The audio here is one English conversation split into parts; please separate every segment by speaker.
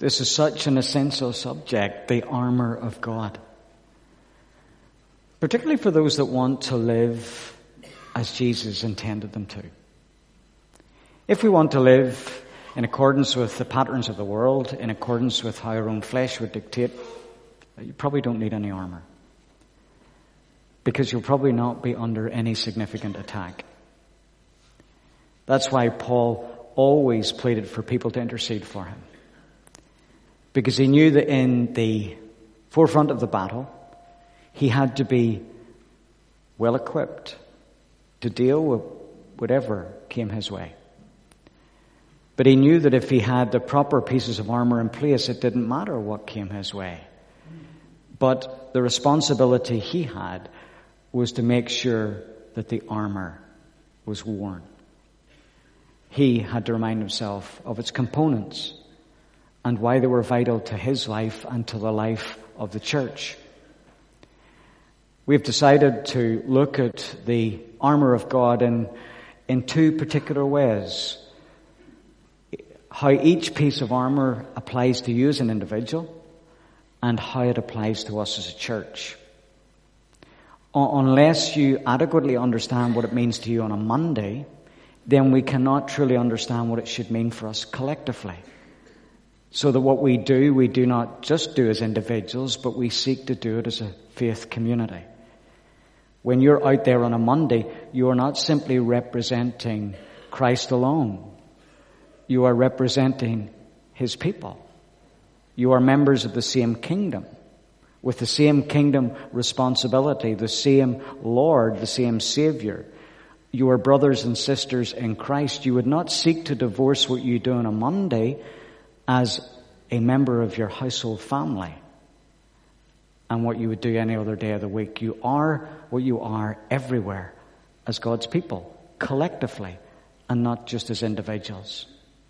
Speaker 1: This is such an essential subject, the armor of God. Particularly for those that want to live as Jesus intended them to. If we want to live in accordance with the patterns of the world, in accordance with how our own flesh would dictate, you probably don't need any armor. Because you'll probably not be under any significant attack. That's why Paul always pleaded for people to intercede for him. Because he knew that in the forefront of the battle, he had to be well equipped to deal with whatever came his way. But he knew that if he had the proper pieces of armor in place, it didn't matter what came his way. But the responsibility he had was to make sure that the armor was worn. He had to remind himself of its components and why they were vital to his life and to the life of the church. We've decided to look at the armor of God in two particular ways. How each piece of armor applies to you as an individual and how it applies to us as a church. Unless you adequately understand what it means to you on a Monday, then we cannot truly understand what it should mean for us collectively. So that what we do not just do as individuals, but we seek to do it as a faith community. When you're out there on a Monday, you are not simply representing Christ alone. You are representing His people. You are members of the same kingdom, with the same kingdom responsibility, the same Lord, the same Savior. You are brothers and sisters in Christ. You would not seek to divorce what you do on a Monday as a member of your household family and what you would do any other day of the week. You are what you are everywhere as God's people, collectively, and not just as individuals.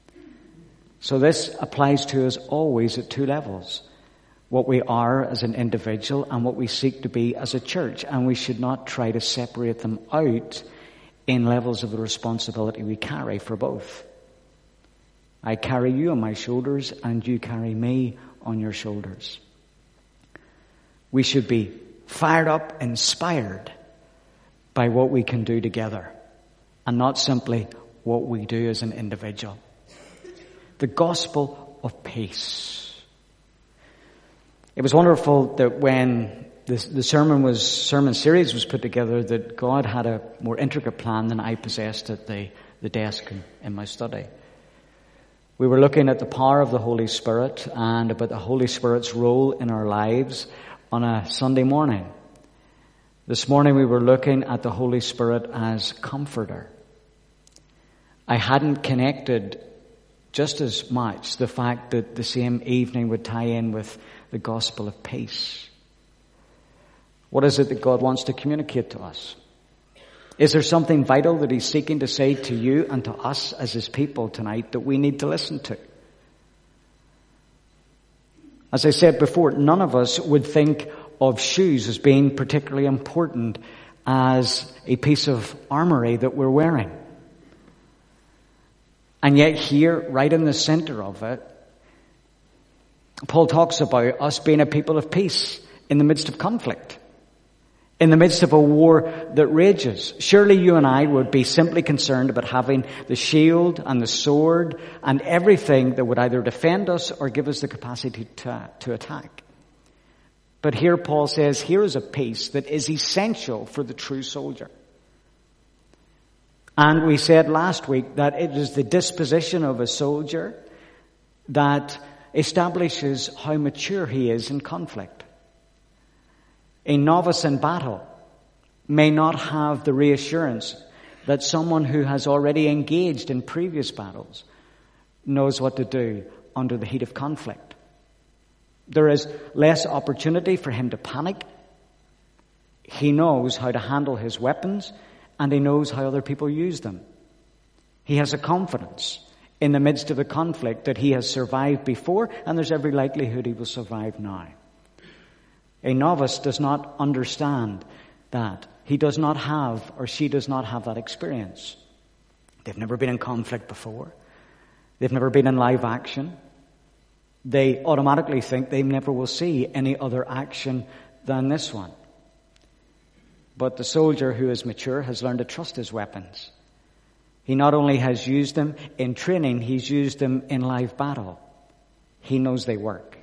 Speaker 1: So this applies to us always at two levels. What we are as an individual and what we seek to be as a church. And we should not try to separate them out in levels of the responsibility we carry for both. I carry you on my shoulders and you carry me on your shoulders. We should be fired up, inspired by what we can do together and not simply what we do as an individual. The gospel of peace. It was wonderful that when the sermon series was put together, that God had a more intricate plan than I possessed at the desk in my study. We were looking at the power of the Holy Spirit and about the Holy Spirit's role in our lives on a Sunday morning. This morning we were looking at the Holy Spirit as comforter. I hadn't connected just as much the fact that the same evening would tie in with the gospel of peace. What is it that God wants to communicate to us? Is there something vital that He's seeking to say to you and to us as His people tonight that we need to listen to? As I said before, none of us would think of shoes as being particularly important as a piece of armory that we're wearing. And yet here, right in the center of it, Paul talks about us being a people of peace in the midst of conflict, in the midst of a war that rages. Surely you and I would be simply concerned about having the shield and the sword and everything that would either defend us or give us the capacity to attack. But here Paul says, here is a peace that is essential for the true soldier. And we said last week that it is the disposition of a soldier that establishes how mature he is in conflict. A novice in battle may not have the reassurance that someone who has already engaged in previous battles knows what to do under the heat of conflict. There is less opportunity for him to panic. He knows how to handle his weapons, and he knows how other people use them. He has a confidence in the midst of the conflict that he has survived before, and there's every likelihood he will survive now. A novice does not understand that. He does not have, or she does not have that experience. They've never been in conflict before. They've never been in live action. They automatically think they never will see any other action than this one. But the soldier who is mature has learned to trust his weapons. He not only has used them in training, he's used them in live battle. He knows they work.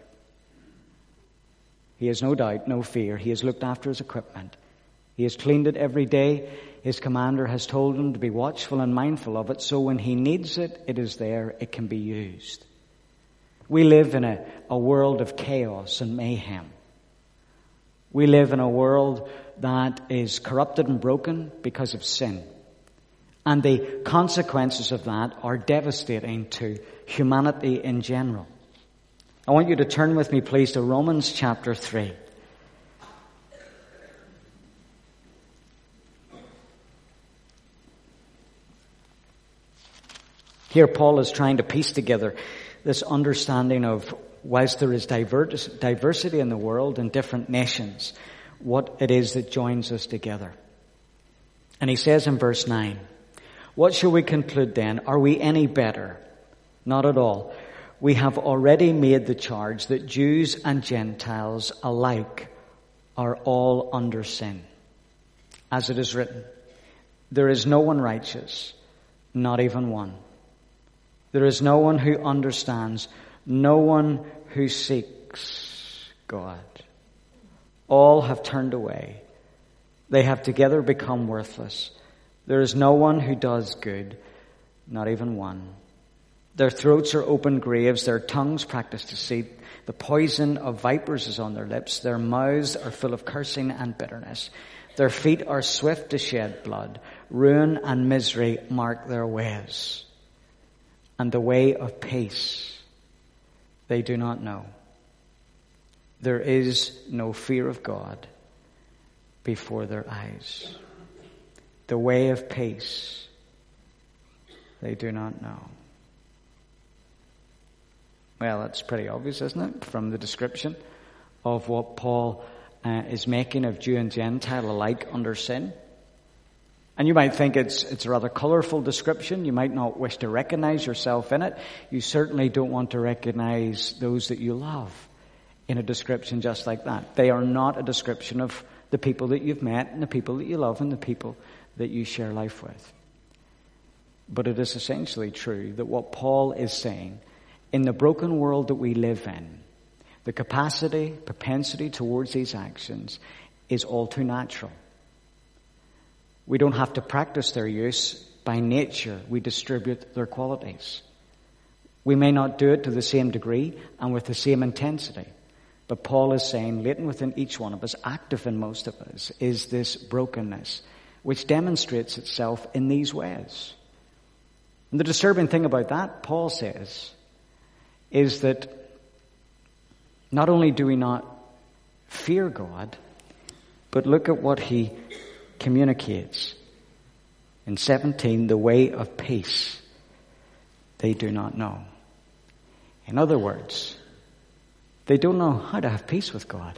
Speaker 1: He has no doubt, no fear. He has looked after his equipment. He has cleaned it every day. His commander has told him to be watchful and mindful of it, so when he needs it, it is there, it can be used. We live in a world of chaos and mayhem. We live in a world that is corrupted and broken because of sin. And the consequences of that are devastating to humanity in general. I want you to turn with me, please, to Romans chapter 3. Here Paul is trying to piece together this understanding of, whilst there is diversity in the world and different nations, what it is that joins us together. And he says in verse 9, "What shall we conclude then? Are we any better? Not at all. We have already made the charge that Jews and Gentiles alike are all under sin. As it is written, there is no one righteous, not even one. There is no one who understands, no one who seeks God. All have turned away. They have together become worthless. There is no one who does good, not even one. Their throats are open graves. Their tongues practice deceit. The poison of vipers is on their lips. Their mouths are full of cursing and bitterness. Their feet are swift to shed blood. Ruin and misery mark their ways. And the way of peace they do not know. There is no fear of God before their eyes. The way of peace they do not know." Well, that's pretty obvious, isn't it, from the description of what Paul is making of Jew and Gentile alike under sin. And you might think it's a rather colourful description. You might not wish to recognize yourself in it. You certainly don't want to recognize those that you love in a description just like that. They are not a description of the people that you've met and the people that you love and the people that you share life with. But it is essentially true that what Paul is saying, in the broken world that we live in, the propensity towards these actions is all too natural. We don't have to practice their use. By nature, we distribute their qualities. We may not do it to the same degree and with the same intensity. But Paul is saying, latent within each one of us, active in most of us, is this brokenness, which demonstrates itself in these ways. And the disturbing thing about that, Paul says, is that not only do we not fear God, but look at what he communicates. In 17, the way of peace they do not know. In other words, they don't know how to have peace with God.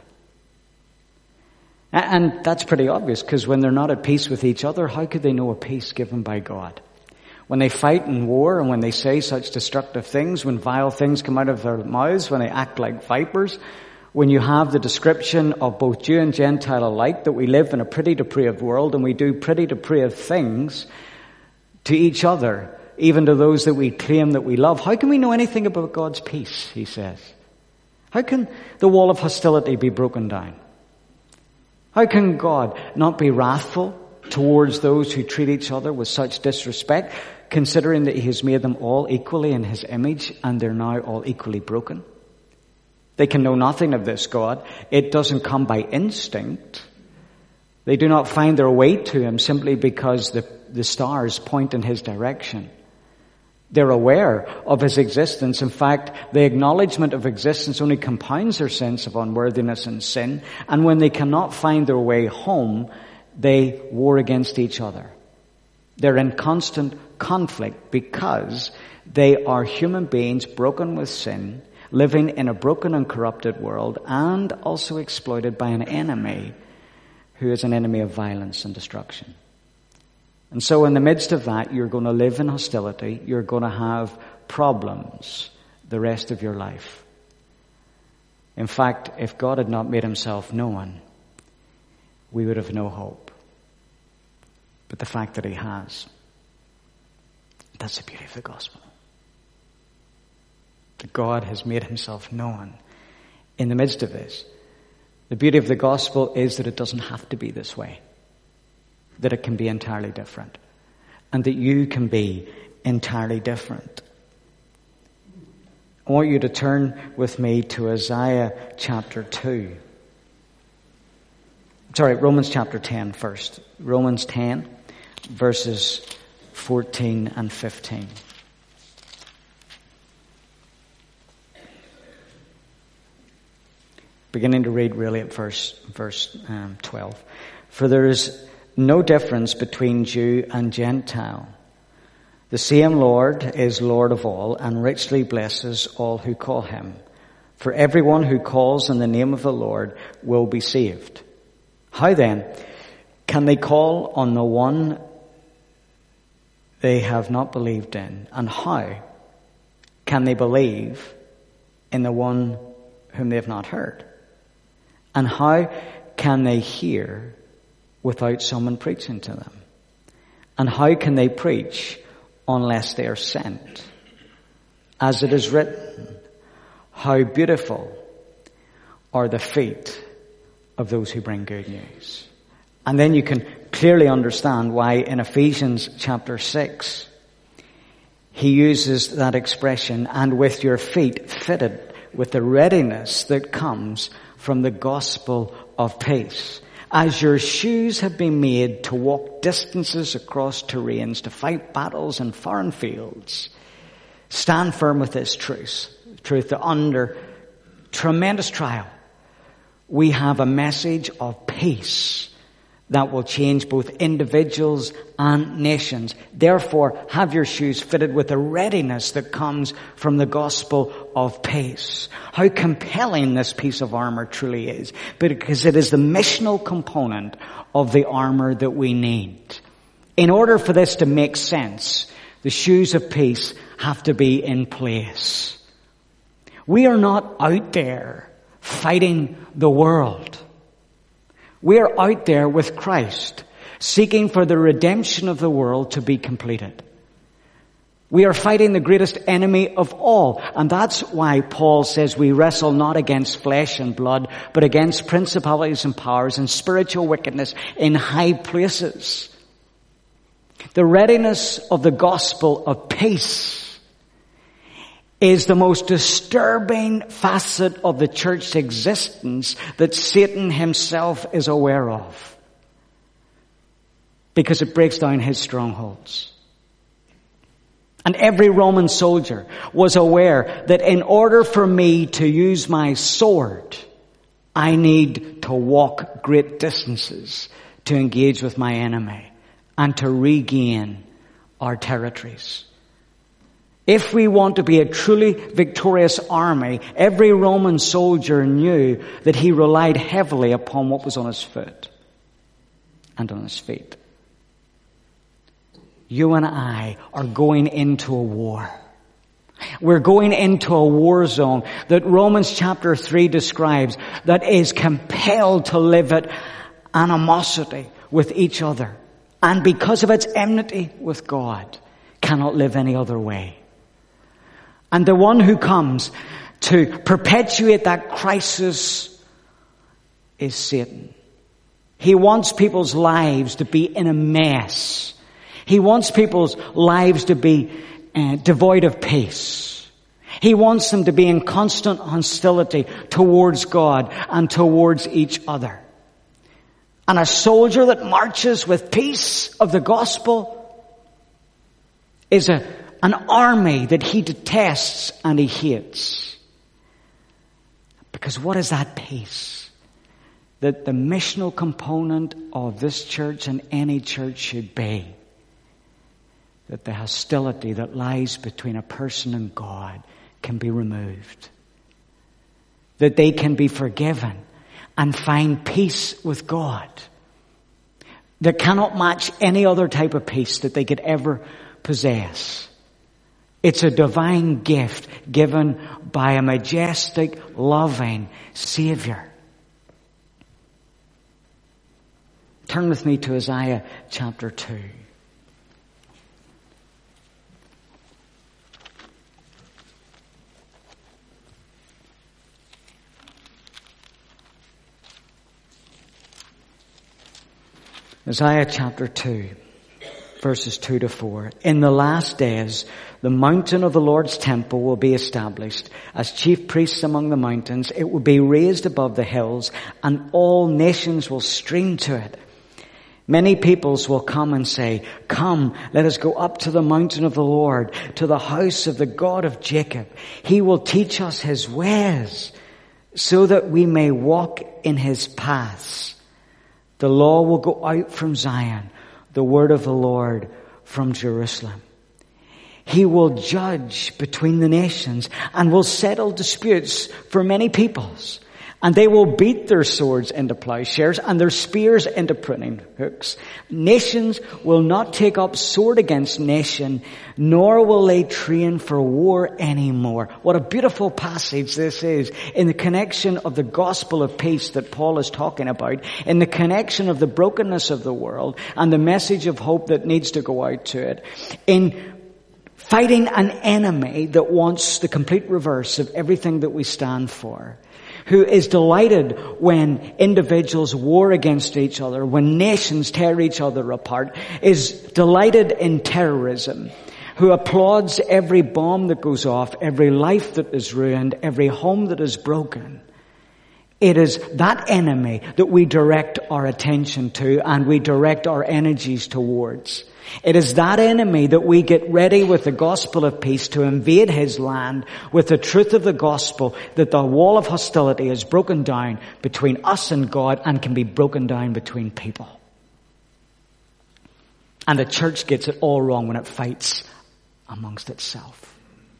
Speaker 1: And that's pretty obvious, because when they're not at peace with each other, how could they know a peace given by God? When they fight in war and when they say such destructive things, when vile things come out of their mouths, when they act like vipers, when you have the description of both Jew and Gentile alike, that we live in a pretty depraved world and we do pretty depraved things to each other, even to those that we claim that we love, how can we know anything about God's peace, he says? How can the wall of hostility be broken down? How can God not be wrathful towards those who treat each other with such disrespect, considering that he has made them all equally in his image and they're now all equally broken? They can know nothing of this God. It doesn't come by instinct. They do not find their way to him simply because the stars point in his direction. They're aware of his existence. In fact, the acknowledgement of existence only compounds their sense of unworthiness and sin. And when they cannot find their way home, they war against each other. They're in constant conflict because they are human beings broken with sin, living in a broken and corrupted world, and also exploited by an enemy who is an enemy of violence and destruction. And so in the midst of that, you're going to live in hostility. You're going to have problems the rest of your life. In fact, if God had not made himself known, we would have no hope. But the fact that he has, that's the beauty of the gospel. That God has made himself known in the midst of this. The beauty of the gospel is that it doesn't have to be this way. That it can be entirely different. And that you can be entirely different. I want you to turn with me to Isaiah chapter 2. Romans chapter 10 first. Romans 10, verses 14 and 15. Beginning to read really at verse 12. For there is no difference between Jew and Gentile. The same Lord is Lord of all and richly blesses all who call him. For everyone who calls on the name of the Lord will be saved. How then can they call on the one they have not believed in? And how can they believe in the one whom they have not heard? And how can they hear without someone preaching to them? And how can they preach unless they are sent? As it is written, how beautiful are the feet of those who bring good news. And then you can clearly understand why in Ephesians chapter 6, he uses that expression, and with your feet fitted with the readiness that comes from the gospel of peace. As your shoes have been made to walk distances across terrains, to fight battles in foreign fields, stand firm with this truth that under tremendous trial, we have a message of peace that will change both individuals and nations. Therefore, have your shoes fitted with the readiness that comes from the gospel of peace. How compelling this piece of armor truly is, because it is the missional component of the armor that we need. In order for this to make sense, the shoes of peace have to be in place. We are not out there fighting the world. We are out there with Christ, seeking for the redemption of the world to be completed. We are fighting the greatest enemy of all. And that's why Paul says we wrestle not against flesh and blood, but against principalities and powers and spiritual wickedness in high places. The readiness of the gospel of peace is the most disturbing facet of the church's existence that Satan himself is aware of, because it breaks down his strongholds. And every Roman soldier was aware that in order for me to use my sword, I need to walk great distances to engage with my enemy and to regain our territories. If we want to be a truly victorious army, every Roman soldier knew that he relied heavily upon what was on his foot and on his feet. You and I are going into a war. We're going into a war zone that Romans chapter 3 describes, that is compelled to live at animosity with each other, and because of its enmity with God, cannot live any other way. And the one who comes to perpetuate that crisis is Satan. He wants people's lives to be in a mess. He wants people's lives to be devoid of peace. He wants them to be in constant hostility towards God and towards each other. And a soldier that marches with peace of the gospel is an army that he detests and he hates. Because what is that peace? That the missional component of this church and any church should be. That the hostility that lies between a person and God can be removed. That they can be forgiven and find peace with God. That cannot match any other type of peace that they could ever possess. It's a divine gift given by a majestic, loving Savior. Turn with me to Isaiah chapter 2. Isaiah chapter 2, verses 2 to 4. In the last days, the mountain of the Lord's temple will be established as chief priests among the mountains. It will be raised above the hills, and all nations will stream to it. Many peoples will come and say, "Come, let us go up to the mountain of the Lord, to the house of the God of Jacob. He will teach us his ways, so that we may walk in his paths. The law will go out from Zion, the word of the Lord from Jerusalem. He will judge between the nations and will settle disputes for many peoples. And they will beat their swords into plowshares and their spears into pruning hooks. Nations will not take up sword against nation, nor will they train for war anymore." What a beautiful passage this is in the connection of the gospel of peace that Paul is talking about, in the connection of the brokenness of the world and the message of hope that needs to go out to it, in fighting an enemy that wants the complete reverse of everything that we stand for, who is delighted when individuals war against each other, when nations tear each other apart, is delighted in terrorism, who applauds every bomb that goes off, every life that is ruined, every home that is broken. It is that enemy that we direct our attention to and we direct our energies towards. It is that enemy that we get ready with the gospel of peace to invade his land with the truth of the gospel, that the wall of hostility is broken down between us and God and can be broken down between people. And the church gets it all wrong when it fights amongst itself.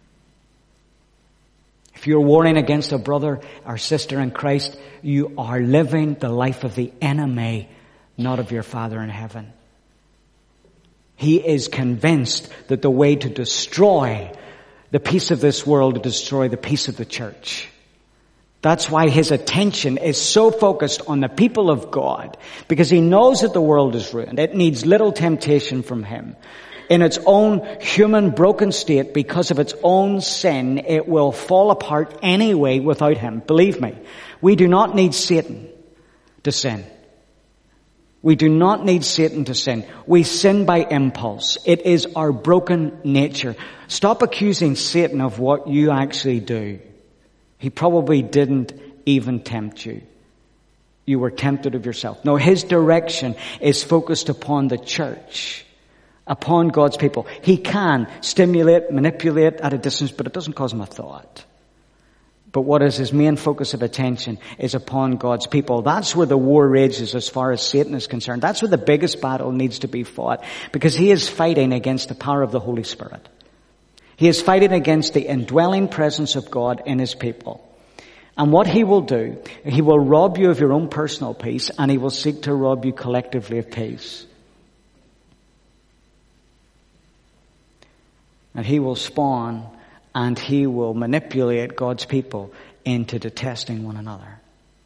Speaker 1: If you're warring against a brother or sister in Christ, you are living the life of the enemy, not of your Father in heaven. He is convinced that the way to destroy the peace of this world is to destroy the peace of the church. That's why his attention is so focused on the people of God, because he knows that the world is ruined. It needs little temptation from him. In its own human broken state, because of its own sin, it will fall apart anyway without him. Believe me, we do not need Satan to sin. We do not need Satan to sin. We sin by impulse. It is our broken nature. Stop accusing Satan of what you actually do. He probably didn't even tempt you. You were tempted of yourself. No, his direction is focused upon the church, upon God's people. He can stimulate, manipulate at a distance, but it doesn't cause him a thought. But what is his main focus of attention is upon God's people. That's where the war rages as far as Satan is concerned. That's where the biggest battle needs to be fought, because he is fighting against the power of the Holy Spirit. He is fighting against the indwelling presence of God in his people. And what he will do, he will rob you of your own personal peace, and he will seek to rob you collectively of peace. And he will spawn and he will manipulate God's people into detesting one another.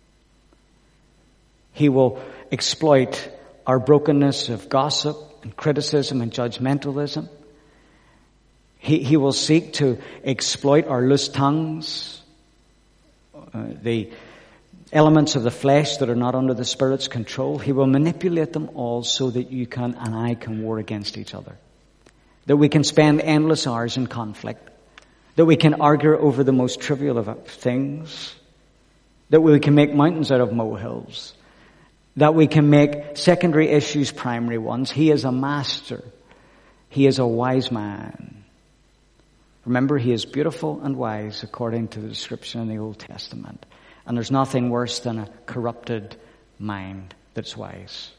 Speaker 1: He will exploit our brokenness of gossip and criticism and judgmentalism. He will seek to exploit our loose tongues, the elements of the flesh that are not under the Spirit's control. He will manipulate them all so that you can and I can war against each other. That we can spend endless hours in conflict. That we can argue over the most trivial of things. That we can make mountains out of molehills. That we can make secondary issues primary ones. He is a master. He is a wise man. Remember, he is beautiful and wise according to the description in the Old Testament. And there's nothing worse than a corrupted mind that's wise.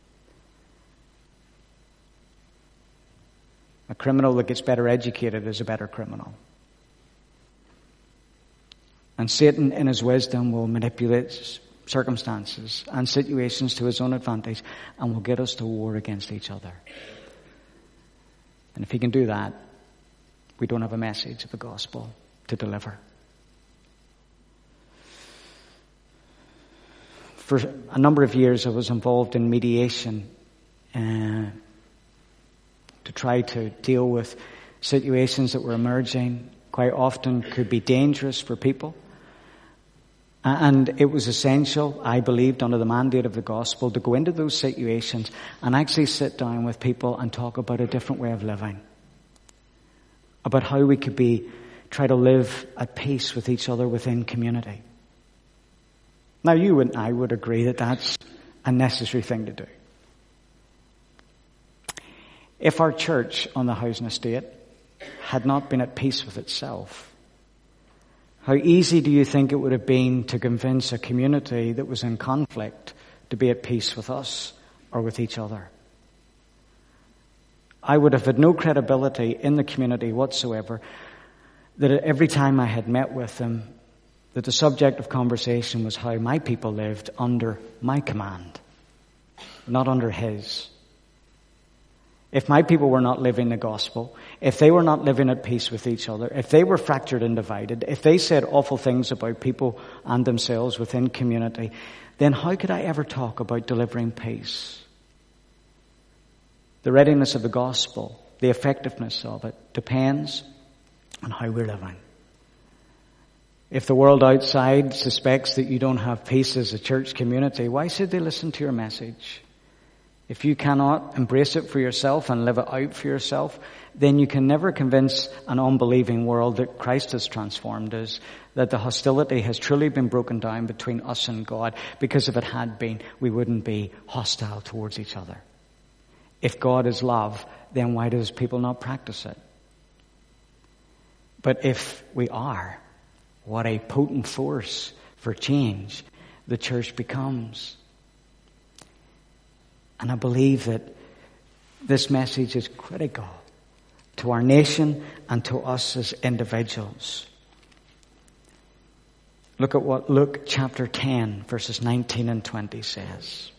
Speaker 1: A criminal that gets better educated is a better criminal. And Satan, in his wisdom, will manipulate circumstances and situations to his own advantage and will get us to war against each other. And if he can do that, we don't have a message of the gospel to deliver. For a number of years I was involved in mediation to try to deal with situations that were emerging, quite often could be dangerous for people. And it was essential, I believed, under the mandate of the gospel, to go into those situations and actually sit down with people and talk about a different way of living. About how we could try to live at peace with each other within community. Now you and I would agree that that's a necessary thing to do. If our church on the housing estate had not been at peace with itself, how easy do you think it would have been to convince a community that was in conflict to be at peace with us or with each other? I would have had no credibility in the community whatsoever that every time I had met with them, that the subject of conversation was how my people lived under my command, not under his. If my people were not living the gospel, if they were not living at peace with each other, if they were fractured and divided, if they said awful things about people and themselves within community, then how could I ever talk about delivering peace? The readiness of the gospel, the effectiveness of it, depends on how we're living. If the world outside suspects that you don't have peace as a church community, why should they listen to your message? If you cannot embrace it for yourself and live it out for yourself, then you can never convince an unbelieving world that Christ has transformed us, that the hostility has truly been broken down between us and God, because if it had been, we wouldn't be hostile towards each other. If God is love, then why does people not practice it? But if we are, what a potent force for change the church becomes. And I believe that this message is critical to our nation and to us as individuals. Look at what Luke chapter 10, verses 19 and 20 says.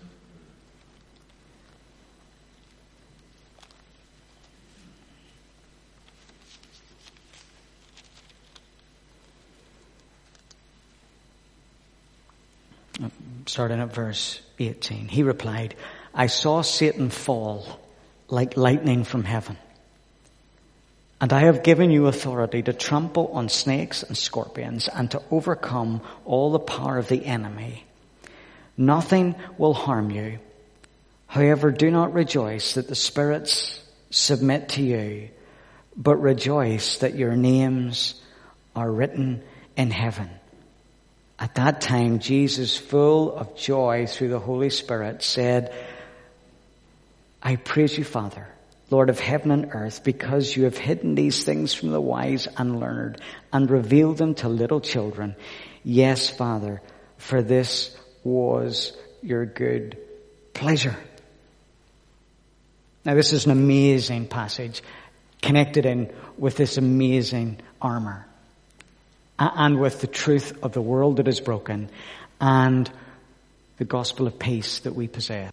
Speaker 1: Starting at verse 18. He replied, I saw Satan fall like lightning from heaven. And I have given you authority to trample on snakes and scorpions and to overcome all the power of the enemy. Nothing will harm you. However, do not rejoice that the spirits submit to you, but rejoice that your names are written in heaven. At that time, Jesus, full of joy through the Holy Spirit, said, I praise you, Father, Lord of heaven and earth, because you have hidden these things from the wise and learned and revealed them to little children. Yes, Father, for this was your good pleasure. Now, this is an amazing passage connected in with this amazing armor and with the truth of the world that is broken and the gospel of peace that we possess.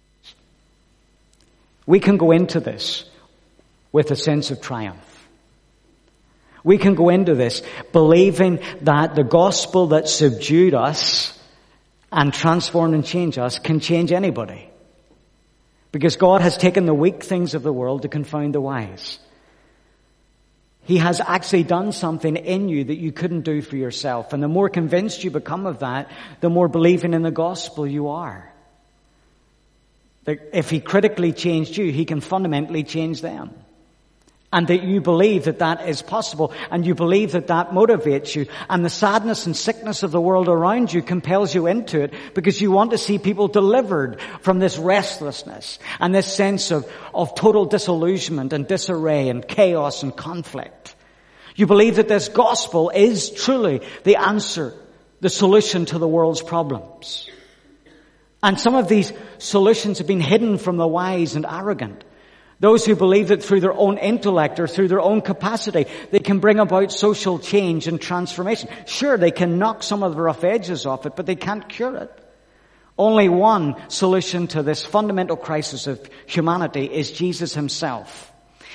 Speaker 1: We can go into this with a sense of triumph. We can go into this believing that the gospel that subdued us and transformed and changed us can change anybody. Because God has taken the weak things of the world to confound the wise. He has actually done something in you that you couldn't do for yourself. And the more convinced you become of that, the more believing in the gospel you are. That if He critically changed you, He can fundamentally change them. And that you believe that that is possible, and you believe that that motivates you, and the sadness and sickness of the world around you compels you into it because you want to see people delivered from this restlessness and this sense of total disillusionment and disarray and chaos and conflict. You believe that this gospel is truly the answer, the solution to the world's problems. And some of these solutions have been hidden from the wise and arrogant. Those who believe that through their own intellect or through their own capacity, they can bring about social change and transformation. Sure, they can knock some of the rough edges off it, but they can't cure it. Only one solution to this fundamental crisis of humanity is Jesus Himself.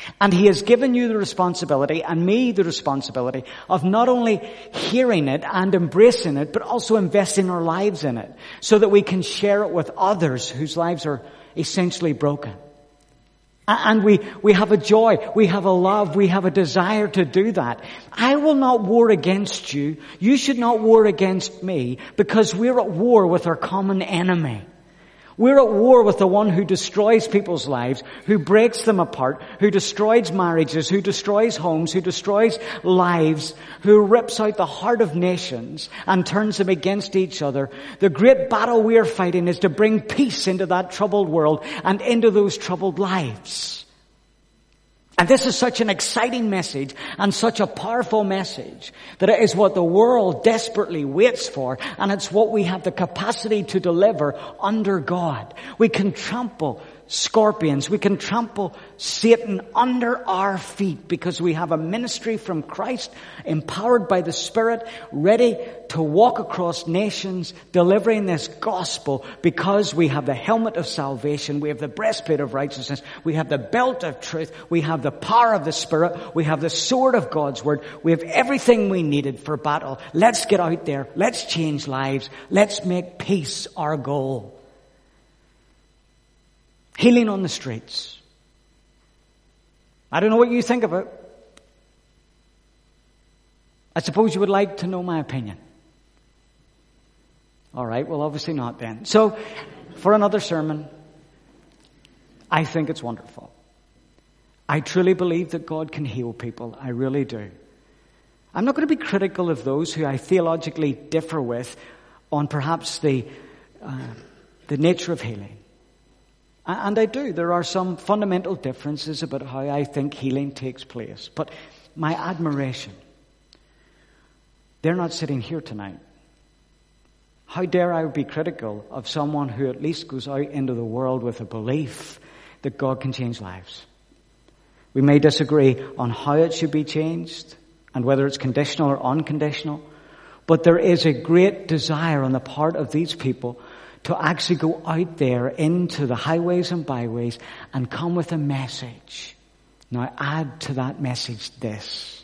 Speaker 1: And he has given you the responsibility, and me the responsibility, of not only hearing it and embracing it, but also investing our lives in it, so that we can share it with others whose lives are essentially broken. And we have a joy, we have a love, we have a desire to do that. I will not war against you. You should not war against me, because we're at war with our common enemy. We're at war with the one who destroys people's lives, who breaks them apart, who destroys marriages, who destroys homes, who destroys lives, who rips out the heart of nations and turns them against each other. The great battle we are fighting is to bring peace into that troubled world and into those troubled lives. And this is such an exciting message and such a powerful message that it is what the world desperately waits for, and it's what we have the capacity to deliver under God. We can trample scorpions, we can trample Satan under our feet, because we have a ministry from Christ, empowered by the Spirit, ready to walk across nations delivering this gospel, because we have the helmet of salvation, we have the breastplate of righteousness, we have the belt of truth, we have the power of the Spirit, we have the sword of God's word, we have everything we needed for battle. Let's get out there, let's change lives, let's make peace our goal. Healing on the streets. I don't know what you think of it. I suppose you would like to know my opinion. All right, well, obviously not then. So, for another sermon, I think it's wonderful. I truly believe that God can heal people. I really do. I'm not going to be critical of those who I theologically differ with on perhaps the nature of healing. And I do. There are some fundamental differences about how I think healing takes place. But my admiration, they're not sitting here tonight. How dare I be critical of someone who at least goes out into the world with a belief that God can change lives? We may disagree on how it should be changed and whether it's conditional or unconditional, but there is a great desire on the part of these people to actually go out there into the highways and byways and come with a message. Now add to that message this.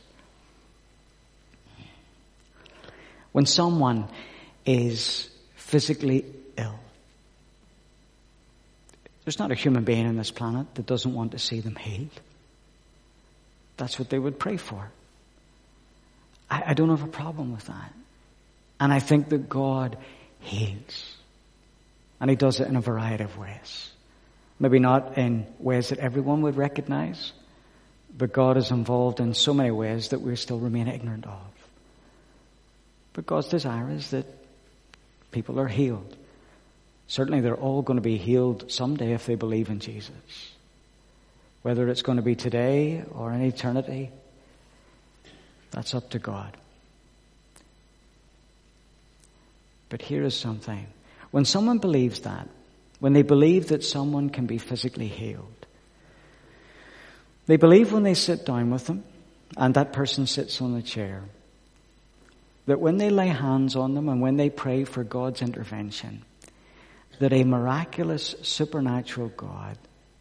Speaker 1: When someone is physically ill, there's not a human being on this planet that doesn't want to see them healed. That's what they would pray for. I don't have a problem with that. And I think that God heals. And he does it in a variety of ways. Maybe not in ways that everyone would recognize, but God is involved in so many ways that we still remain ignorant of. But God's desire is that people are healed. Certainly they're all going to be healed someday if they believe in Jesus. Whether it's going to be today or in eternity, that's up to God. But here is something. When someone believes that, when they believe that someone can be physically healed, they believe when they sit down with them and that person sits on the chair, that when they lay hands on them and when they pray for God's intervention, that a miraculous, supernatural God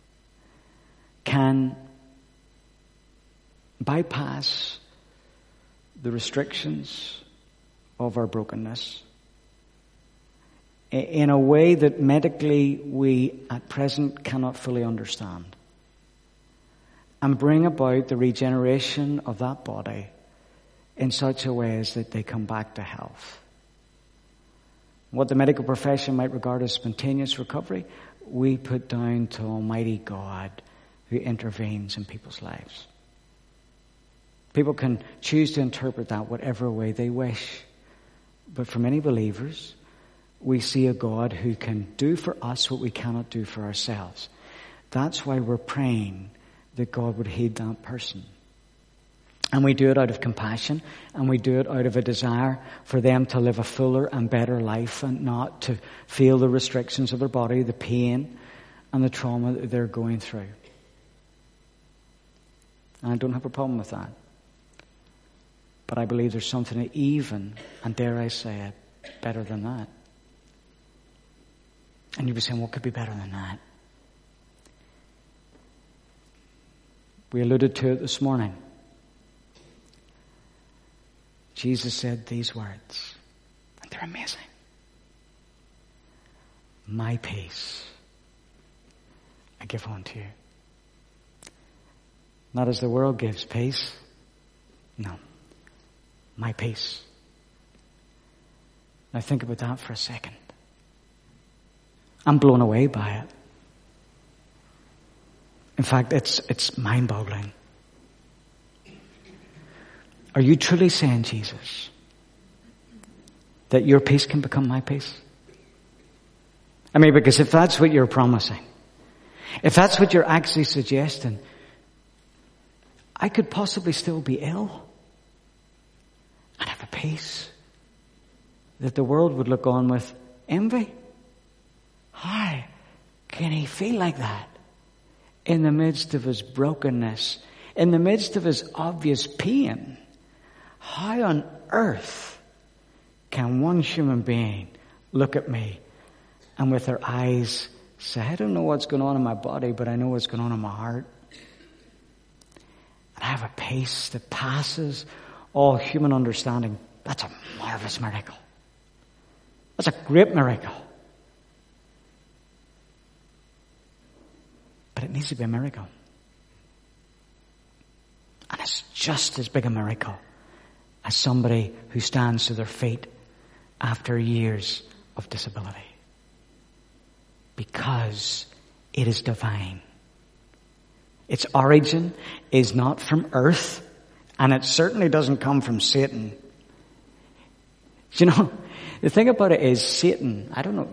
Speaker 1: can bypass the restrictions of our brokenness in a way that medically we at present cannot fully understand, and bring about the regeneration of that body in such a way as that they come back to health. What the medical profession might regard as spontaneous recovery, we put down to Almighty God who intervenes in people's lives. People can choose to interpret that whatever way they wish. But for many believers, we see a God who can do for us what we cannot do for ourselves. That's why we're praying that God would heal that person. And we do it out of compassion, and we do it out of a desire for them to live a fuller and better life and not to feel the restrictions of their body, the pain and the trauma that they're going through. And I don't have a problem with that. But I believe there's something even, and dare I say it, better than that. And you'll be saying, what could be better than that? We alluded to it this morning. Jesus said these words, and they're amazing. My peace I give unto you. Not as the world gives peace. No. My peace. Now think about that for a second. I'm blown away by it. In fact, it's mind-boggling. Are you truly saying, Jesus, that your peace can become my peace? I mean, because if that's what you're promising, if that's what you're actually suggesting, I could possibly still be ill and have a peace that the world would look on with envy. How can he feel like that in the midst of his brokenness, in the midst of his obvious pain? How on earth can one human being look at me and with their eyes say, I don't know what's going on in my body, but I know what's going on in my heart? And I have a peace that passes all human understanding. That's a marvelous miracle. That's a great miracle. But it needs to be a miracle. And it's just as big a miracle as somebody who stands to their feet after years of disability. Because it is divine. Its origin is not from earth, and it certainly doesn't come from Satan. You know, the thing about it is Satan, I don't know,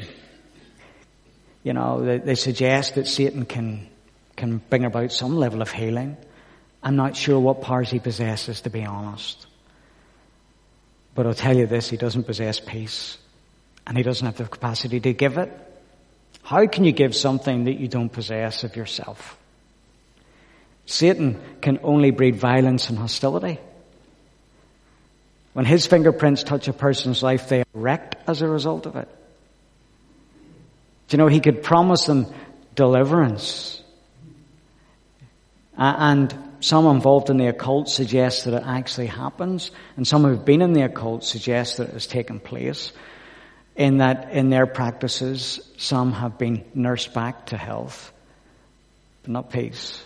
Speaker 1: you know, they suggest that Satan can bring about some level of healing. I'm not sure what powers he possesses, to be honest. But I'll tell you this, he doesn't possess peace. And he doesn't have the capacity to give it. How can you give something that you don't possess of yourself? Satan can only breed violence and hostility. When his fingerprints touch a person's life, they are wrecked as a result of it. Do you know, he could promise them deliverance. And some involved in the occult suggest that it actually happens. And some who've been in the occult suggest that it has taken place. In that, in their practices, some have been nursed back to health, but not peace.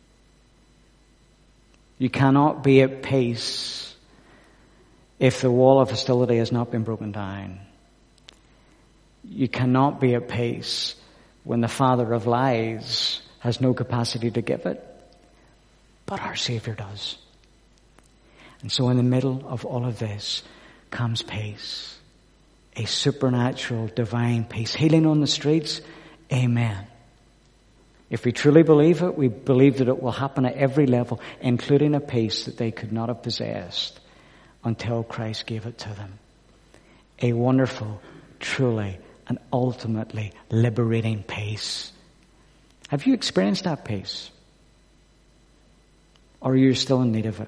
Speaker 1: You cannot be at peace if the wall of hostility has not been broken down. You cannot be at peace when the father of lies has no capacity to give it, but our Savior does. And so in the middle of all of this comes peace. A supernatural, divine peace. Healing on the streets? Amen. If we truly believe it, we believe that it will happen at every level, including a peace that they could not have possessed until Christ gave it to them. A wonderful, truly, and ultimately liberating peace. Have you experienced that peace? Or are you still in need of it?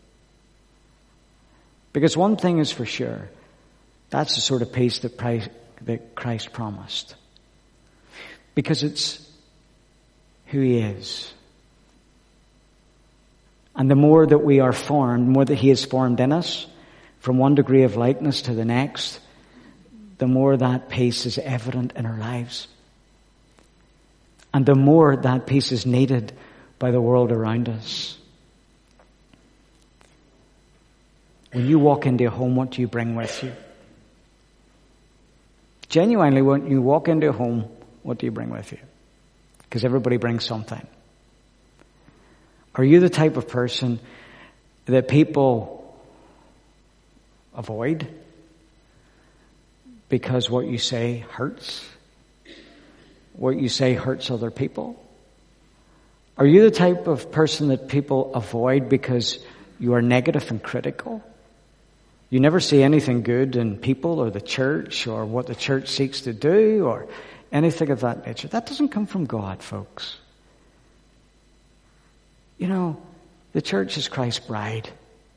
Speaker 1: Because one thing is for sure, that's the sort of peace that Christ promised. Because it's who he is. And the more that we are formed, the more that he is formed in us, from one degree of likeness to the next, the more that peace is evident in our lives. And the more that peace is needed by the world around us. When you walk into a home, what do you bring with you? Genuinely, when you walk into a home, what do you bring with you? Because everybody brings something. Are you the type of person that people avoid because what you say hurts? What you say hurts other people? Are you the type of person that people avoid because you are negative and critical? You never see anything good in people or the church or what the church seeks to do or anything of that nature. That doesn't come from God, folks. You know, the church is Christ's bride.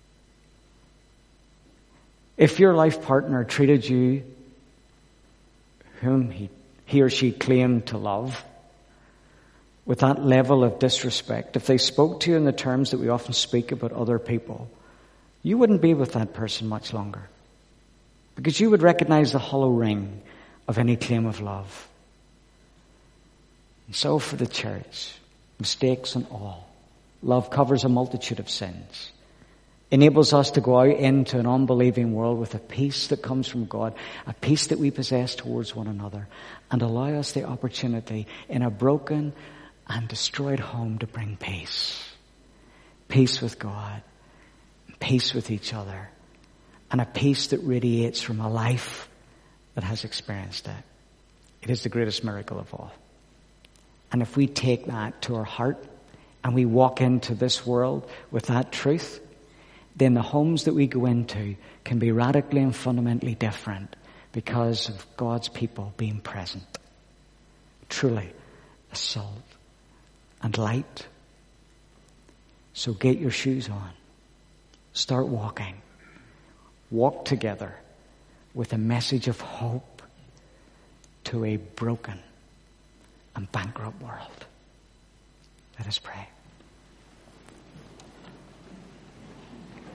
Speaker 1: If your life partner treated you whom he or she claimed to love with that level of disrespect, if they spoke to you in the terms that we often speak about other people, you wouldn't be with that person much longer. Because you would recognize the hollow ring of any claim of love. And so for the church, mistakes and all, love covers a multitude of sins, enables us to go out into an unbelieving world with a peace that comes from God, a peace that we possess towards one another, and allow us the opportunity in a broken and destroyed home to bring peace. Peace with God, peace with each other, and a peace that radiates from a life that has experienced it. It is the greatest miracle of all. And if we take that to our heart and we walk into this world with that truth, then the homes that we go into can be radically and fundamentally different because of God's people being present. Truly, a salt and light. So get your shoes on. Start walking. Walk together with a message of hope to a broken and bankrupt world. Let us pray.